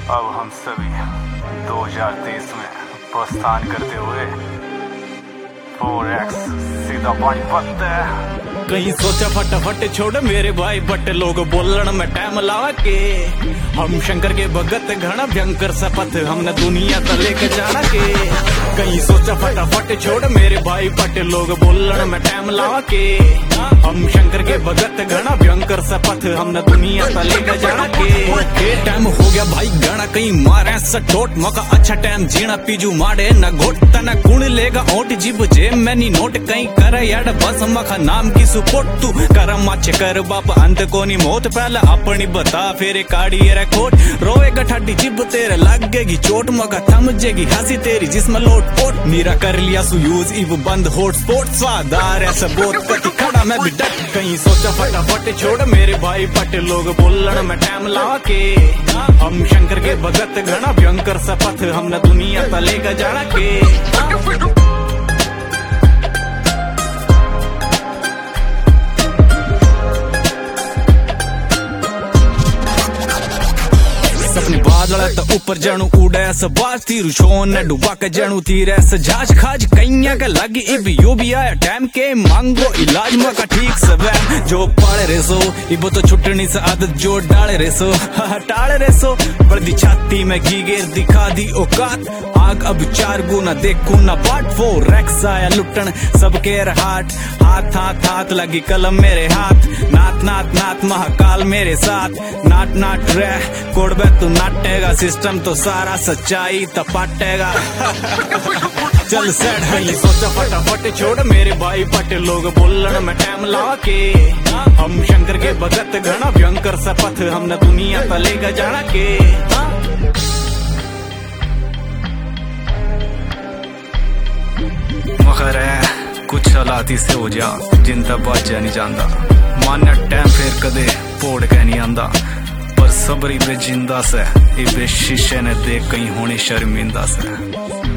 अब हम सभी 2023 में प्रस्थान करते हुए 4x सीधा पानीपत। कहीं सोचा फटाफट छोड़ मेरे भाई बट लोग बोलन में टाइम लावा के हम शंकर के भगत घना भयंकर सपथ हमने दुनिया तक लेके जाना के। कहीं सोचा फटाफट छोड़ मेरे भाई बट लोग बोलन में टाइम लावा के हम शंकर के भगत घना भयंकर सपथ हमने दुनिया तक लेके जाना के। टाइम हो गया भाई घना कहीं मारे सटोट मौका अच्छा टाइम जीना पीजू मारे न घोट तना कुण लेगा ओट जिब जे मैनी नोट कहीं कर यार बस मखा नाम की सपोर्ट तू कर माचे कर बाप अंत को नी मौत पहले अपनी बता फिर काड़ी रे खोट रोएगा ठाडी जिब तेरे लगेगी चोट मगा थम जेगी हंसी तेरी जिसम लोट पोट नीरा कर लिया सु यूज इव बंद हॉट स्पॉट स्वादार ऐसा बहुत कति खड़ा मैं भी डट। कहीं सोचा फटाफट छोड़ मेरे भाई बट लोग बोलन में टाइम ला के हम शंकर के भगत घना भयंकर सपथ हमने दुनिया तलेगा जाना के। बादल तो ऊपर जणु उड़े सबाज तीरू शोन ने डुबा के जणु तीरे सजाज खाज कईया के लगी इब यो भी आया टाइम के मांगो इलाज मका ठीक सबे जो पाले रे सो इब तो छुटनी से आदत जो डाले रे सो टाले रे सो बड़ी छाती में गीगेर दिखा दी औकात आग अब 4 गुना देखू ना बाट 4x आया लुटन सबके हाथ हाथ हाथ हाथ लगी कलम मेरे हाथ नात नात नात महाकाल मेरे साथ नाट नाट रे कोड़बे तू नाटेगा सिस्टम तो सारा सच्चाई तपाटेगा। चल सेट है ये सोचा फटाफट छोड़ मेरे भाई बट लोग बोलन में टाइम ला के हम शंकर के भगत घना भयंकर सपथ हमने दुनिया तलेगा जाना के। मगर है कुछ हालात से हो जा जिंदा बाजा नहीं जाता माना टाइम फिर कदे पोड़ के नहीं आंदा पर सबरी बे जिंदा से इबे शीशे ने देख कहीं होने शर्मिंदा से।